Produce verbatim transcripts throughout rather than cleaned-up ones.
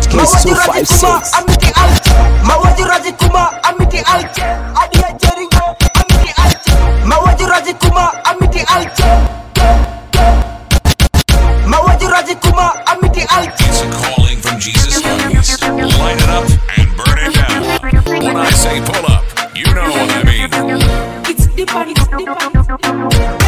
Case two five six. Amiti alche, mawaji raji kuma, amiti alche, adia jeringo, amiti alche, mawaji raji kuma, amiti alche, mawaji raji kuma, amiti alche. It's a calling from Jesus Christ. Light it up and burn it down. When I say pull up, you know what I mean. It's different, it's different, it's different.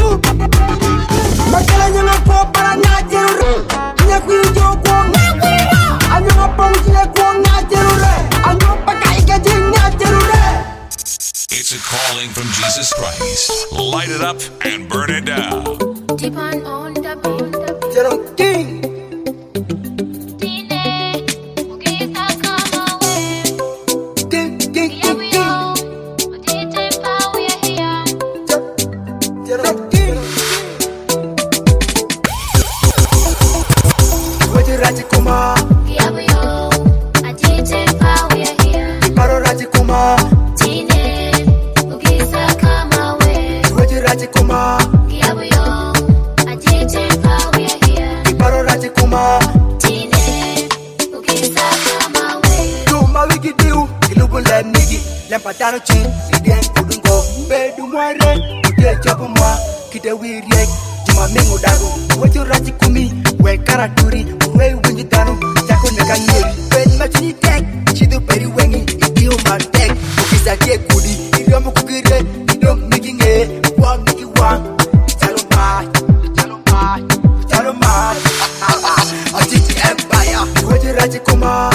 Makala nyanga po para ngajiru, nya kuyo ko ngajiru. up and burn it down. Deep on on the beat. Zero King. King, king, king, king. Zero King. Waji Raji Kumar. Paro Raji Kumar. Waji Raji Kumar. Paro Raji Kumar. Do my wiki do. Ilubu lem nigi. Lempatano chin. Idem kudungo. Bedu mware. Ude jabu mwa. Kide wiriek. Juma mingu dago. Waji Raji Kumi. We karaturi. We wingi dano. Jako nega nyeri. Ben machini tek. Chidu peri wengi. Idio martek. Ukisa kie kudi. Idiomu kukire. Idom nigi nge. Wang nigi wang. Chalo mai. Chalo mai. Chalo mai. Ajiti Empire. Waji Raji Kumar.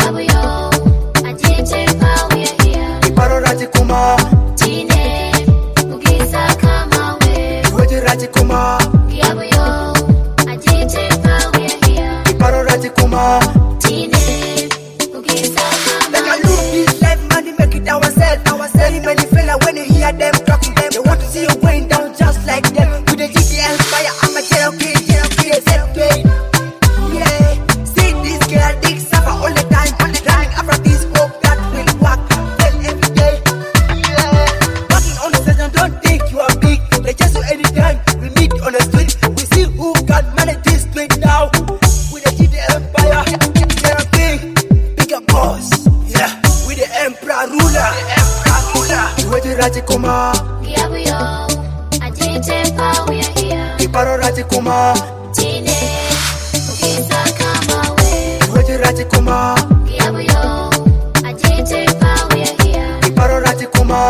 Paro Raji Kumar. Waji Raji Kumar. Paro Raji Kumar. Like I look this life, money make it ourselves. Many many fella when you hear them talking, them they want to see you going down just like them. With the G T Empire, I'm a zero kid, zero kid, zero kid. Yeah, see this girl dick suffer all the time, running after this hope that will work well every day. Yeah, working on the station, don't think you are big. They just do anytime we meet on the street. We see who can manage this street now. With the G T Empire, zero kid, bigger boss. Yeah, with the Emperor ruler, the Emperor ruler. Waji Raji Kumar. Paro Raji Kumar. Waji Raji Kumar. Paro Raji Kumar.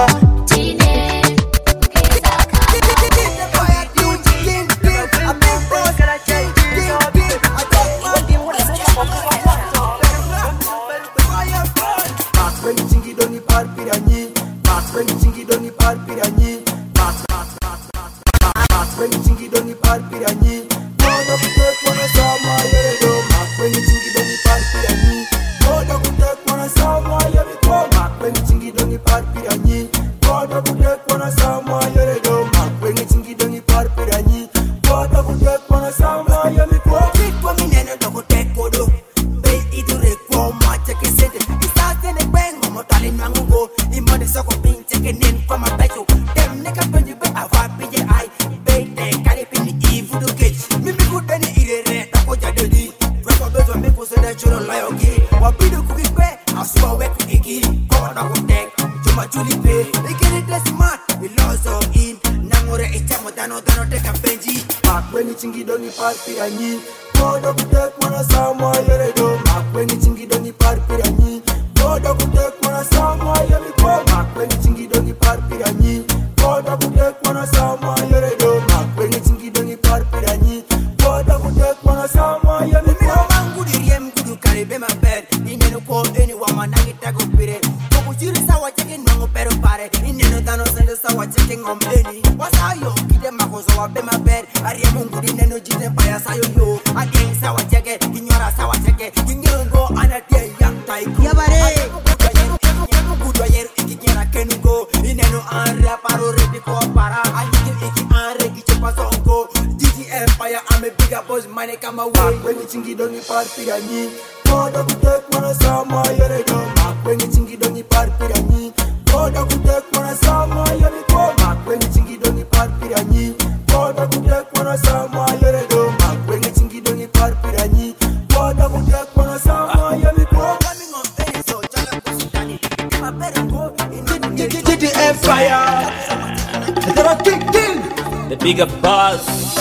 The bigger boss.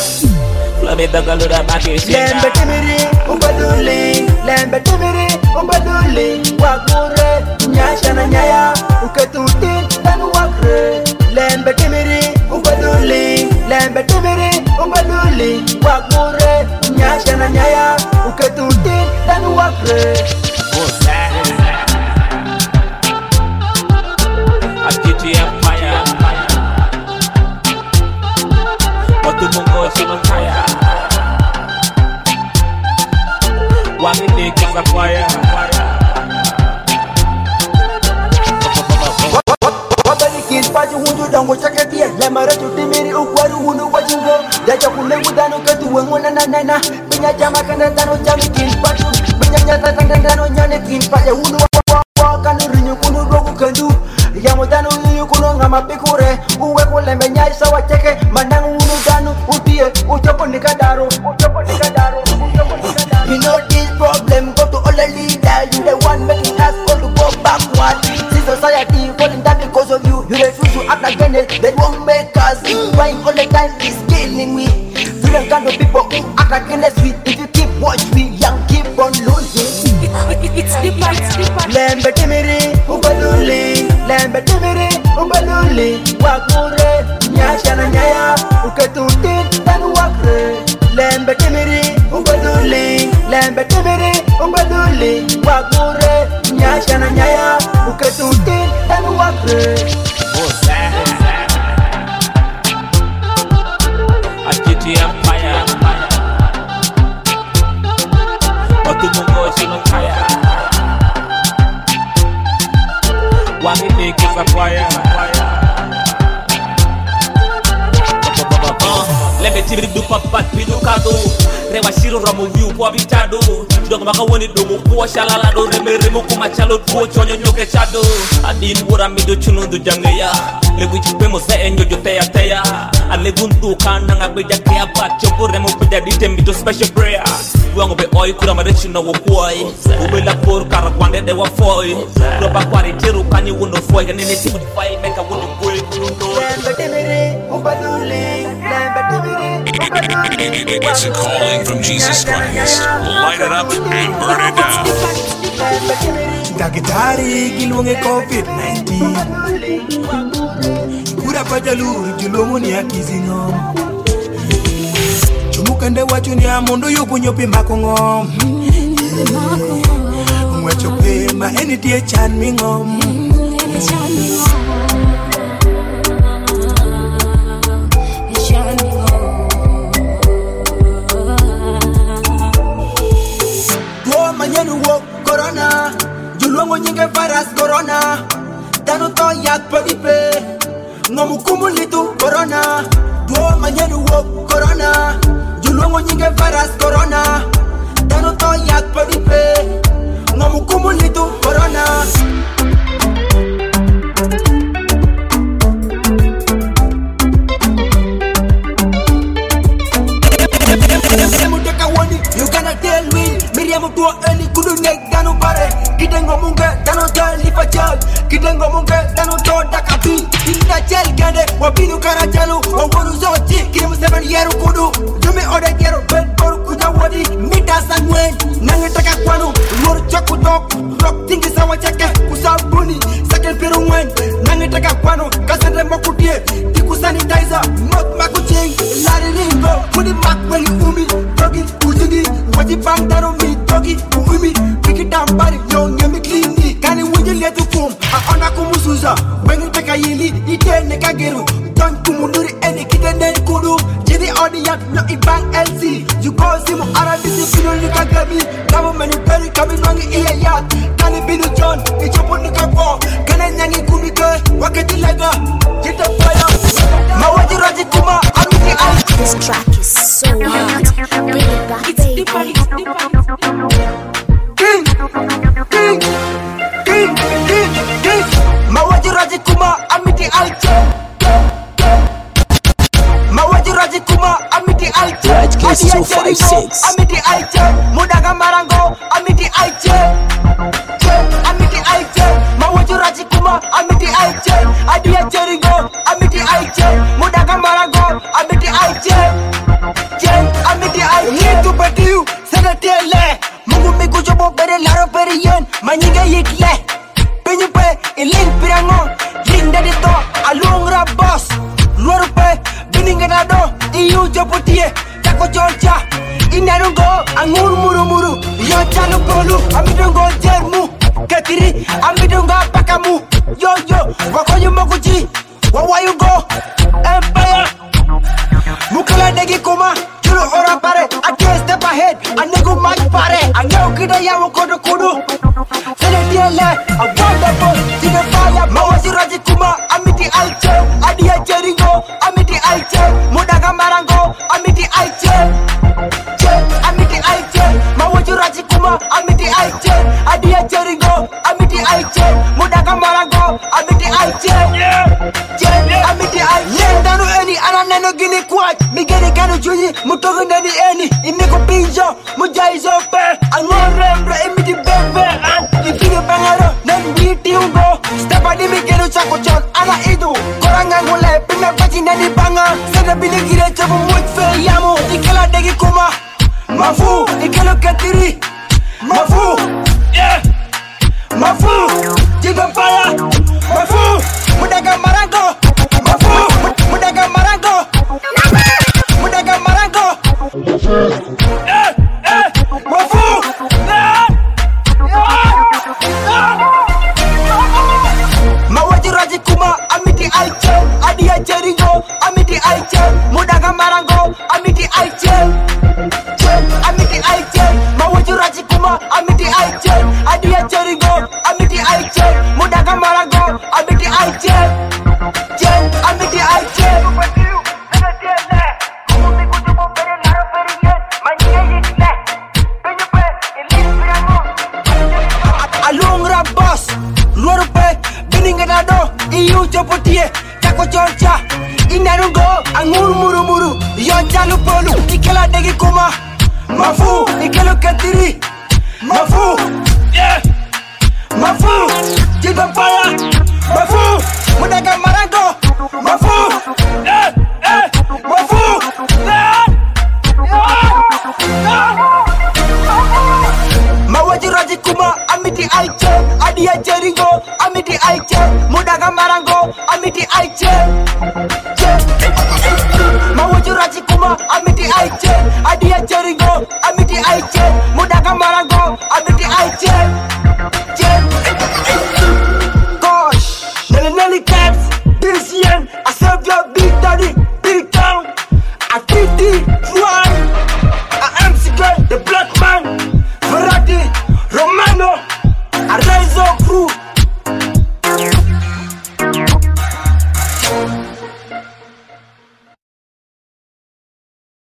Flame the galu da maki shina. Lembe timiri, umbaduli. Lembe timiri, umbaduli. Wakure, nyasha na nyaya. Uketutin, tanu wakre. Lembe timiri, umbaduli. Lembe timiri, umbaduli. Wakure, nyasha na nyaya. Uketutin, tanu wakre. What's that? A G T Empire. One day is a fire. Kids party hundu dango chakatia la mara tutimiri ukwaru hunu wajingo jaja kule mudano katu wengona na nana pinya jama kanda dano jami kids party pinya nyata kanda dano nyane kids party hunu wa kanu rinyu kunu dogu kandu ya mudano yu kunu ngama pikure uwe kule menya isa wacheke manang hunu dano utie uchopo nikadaro uchopo nikadaro uchopo nikadaro. You know this problem go to all the leaders. You the one making us all to go backward. See society falling down because of you. You refuse to act like Venice, they won't make us. Crying all the time is killing me. You don't kind of people who act like Venice. If you keep watch me, young keep on losing. It's the fight, it's the fight. Lembe timiri, ubaluli. Lembe timiri, ubaluli. Wakure, nyasha na nyaya. Uketutin, tanu wakre. Lembe timiri, ubaluli. Lembe timiri, ubaluli. Wakure, nyasha na nyaya. Uketutin, tanu wakre. I get the empire. But the Mungo is on fire. One day is a fire. Let me tell you do papa pido kado. Rewa shiro ramu view kwa bitado. Dogo maka woni dogo kwa shalala do reme remo kuma chalo do chonyo nyoke chado. Adin wora mido chuno do jangaya. Le wichi pemo se enyo jo teya teya. Ale guntu kana ngabeja kaya bacho po remo peda dite mido special prayer. Wango be oi kura marechi no wokoi. Ube la por kara kwande de wa foi. Roba kwari tiru kanyi wuno foi. Ganene timu di fai meka wuno kwe kundo. Lembe timiri, ubaluli. Lembe timiri. It's a calling from Jesus Christ. Light it up and burn it down. Gagitari kilunge COVID nineteen. Kura pajaluri julomuni ya kizingom. Chumukande wachuni ya mondo yuku nyopi makongom. Mwachope ma eniti ya chan mingom. Manyenu wo corona, julongo nyinge virus corona. Dano to yak padipe, ngomu kumulitu corona. Duo manyenu wo corona, julongo nyinge virus corona. Dano to yak padipe, ngomu kumulitu corona. You cannot tell me, Miriam to any good neck, Dano Pare, Kitango Munga, Dano Jan, Lipachal, Kitango Munga, Dano Dakapi, in the jail Gade, Wapinu Karajalo, or Waruzochi, Kim seven year kudu, Jumi or the year bed for Kutawadi, Mitas and Wen, Nangataka Kwano, Lord Chakudok, Rock Thing is our checker, Kusa Buni, second Peru Wen, Nangataka Kwano, Cassandra Makutia, Tiku sanitizer, Mot Makuching, Larry Ringo, Put it back when you umi, Doggy, Ujigi, what you bang down on me, Doggy, Umi, pick it down, body, young, yummy, clean me, can you win your little come, Ana Kumusuza, when you take a yili, you tell Nekageru, don't Kumuduri, any kid and then Kudu, Jedi audience, no Ibang L C, you call him Arabisi, you look at Gabi, government, you carry coming on the ear yard, can it be the John, it's your Punika Paul, can I Nangi Kumika, Wakati Laga, get the fire, Mawaji Rajikuma, I'm the eye. This track is so hot. Bring it back, baby. King, King, King, King, King. Mawaji Rajikuma, Amiti Alche. Mawaji Rajikuma, Amiti Alche. Case two five six. Amiti Alche. Mudaga Marango, Amiti Alche. Amiti Alche. Mawaji Rajikuma, Amiti Alche. Adia Jeringo, Amiti Alche. Mudaga Marango, Amiti Alche. Amiti Alche. To bet you, Senatele. Mungu miku jobo bere laro periyen. Manyiga yikle. Penyupe, ilin pirango. Linda dito, alung rabos. Luarupe, bininganado. Iyu jopotie, tako Georgia. Inarungo, angur muru muru. Yo chalo polu, amidungo jermu. Ketiri, amidunga pakamu. Yo yo, wakonyo mokuji. Where you go? Empire. Mukala degi kuma. Chulu ora pare. I can't step ahead. I nego match pare. I know ya wakodo kudu. Sene diele, a wonderful, tina fire. Mawaji raji kuma, amiti alche. Adia jeringo, amiti alche. Mudaga marango, amiti alche. Che, amiti alche. Mawaji raji kuma, amiti alche. Adia jeringo, amiti alche. Mudaga marango, amiti alche. Che, amiti alche. Nendanu eni, ananeno gini kwaj. Migeni gano juji, mutogu neni eni. Imiko pinjo, mujaizo pe. Angorembre, imiti bebe. Ifige bangaro, nen biti ungo. Stepa di migenu chako chon, ana idu. Koranga ngule, pime bachi neni banga. Sede bini gire chabu mwit fe yamu. Ikela degi kuma, mafu. Ikelo ketiri, mafu. Yeah, mafu. Jiga fire, mafu. Mudaga marango, mafu. Mudaga marango, mudaga marango. Eh, eh, mafu. Mawaji raji kuma, amiti alche. Adia jeringo, amiti alche. Mudaga marango, amiti alche. Che, amiti alche. Mawaji raji kuma, amiti alche. Adia jeringo, amiti alche. Mudaga marango, amiti alche. Che, amiti alche. Alung rabos, luarpe, beninganado, iu jopotie, tako choncha, inarungo, angur muru muru, yoncha lupolu, ikela degi kuma, mafu, ikelo ketiri, mafu, yeah, mafu, jiga fire, mafu, mudaga marango, mafu, eh, eh, mafu, eh, Mawaji raji kuma, amiti alche. Adia jeringo, amiti alche. Mudaga marango, amiti alche. Mawaji raji kuma, amiti alche. Adia jeringo, amiti alche. Mudaga marango.